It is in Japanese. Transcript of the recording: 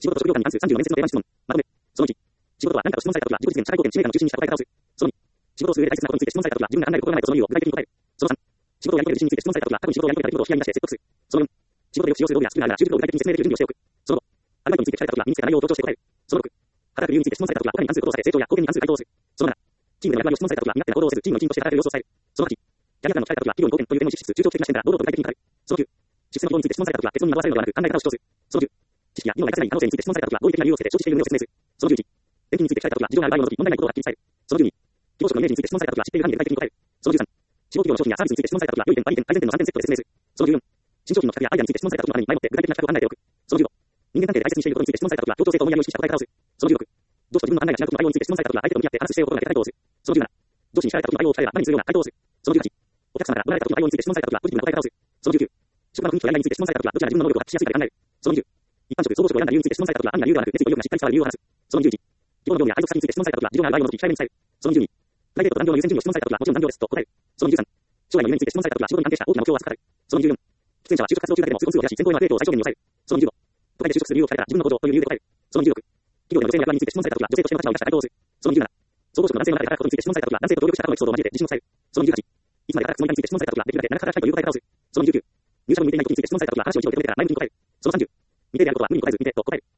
仕事と職業観に関する30の面接の定番質問。まとめ。その1。仕事は何かと質問されたときは、自己実現、社会貢献、使命感の中心にした答え方をする。その2。仕事をする上で大切なことについて質問されたときは、自分が考えることがないとその理由を具体的に答える。その3。仕事をやり遂げる自信について質問されたときは、過去に仕事をやり遂げた出来事を視野に出して説得する。その4。仕事でよく使用する道具やスキルがあるなら、習得を具体的に説明できる準備をしておく。その5。アルバイトについて聞かれたときは、身につけた内容を強調して答える。その6。働く理由について質問されたときは、他に関することをされ、成長や貢献に関する回答をする。その7。チームでの役割を質問されたときは、身勝手な行動をせず、チームの一員として働く様子を伝える。その8。キャリアプランを聞かれたときは、企業に貢献という点を意識しつつ、中長期的な視点から堂々と具体的に語る。その9。出世の希望について質問されたときは、結論に惑わされるのではなく、考え方を主張する。その10。知識や技能が活かせない可能性について質問されたときは、合理的な理由をつけて、承知している旨を説明する。その11。転勤について聞かれたときは、事情がある場合を除き、問題ないことをはっきり伝える。その12。希望職のイメージについて質問されたときは、知っている範囲で具体的に答える。その13。地方企業の商品やサービスについて質問されたときは、良い点、悪い点、改善点の3点セットで説明する。その14。新商品の企画やアイデアについて質問されたときの前もって具体的な企画を考えておく。その15。人間関係で大切にしていることについて質問されたときは、協調性と思いやりを意識した答え方をする。その16。上司と自分の考えが違うことの対応について質問されたときは、相手と向き合って話す姿勢を心がけて回答をする。その17。上司に聞かれたときの対応を聞かれば、何にするような回答をする。その18。お客様から怒られたときの対応について質問されたときは、ポジティブな答え方をする。その19。職場の雰囲気とやりがいについて質問されたときは、どちらが自分の能力を発揮しやすいかで考える。その20。一般職、総合職を選んだ理由について質問されたときは、安易な理由ではなく、熱意と意欲がしっかり伝わる理由を話す。その21。基本の業務や配属先について質問されたときは、事情がある場合を除き、控えめに伝える。その22。プライベートと残業の優先順位を質問されたときは、もちろん残業ですと答える。その23。将来の夢について質問されたときは、仕事に関係した大きな目標を明日語る。その24。喫煙者は就職活動中だけでも通行数を減らし、先方への悪影響を最小限に抑える。その25。都会で就職する理由を聞かれたら、自分の向上という理由で答える。その26。企業での女性の役割について質問されたときは、女性としての立場を生かした回答をする。その27。総合職の男性の中で働くことについて質問されたときは、男性と協力した過去のエピソードを交えて自信を伝える。その28。いつまで働くつもりかについて質問されたときは、できるだけ長く働きたいという答え方をする。その29。入社後に向いていないことについて質問されたときは、話を一応受け止めてから前向きに答える。その30。未定であることは無理に答えず、未定と答える。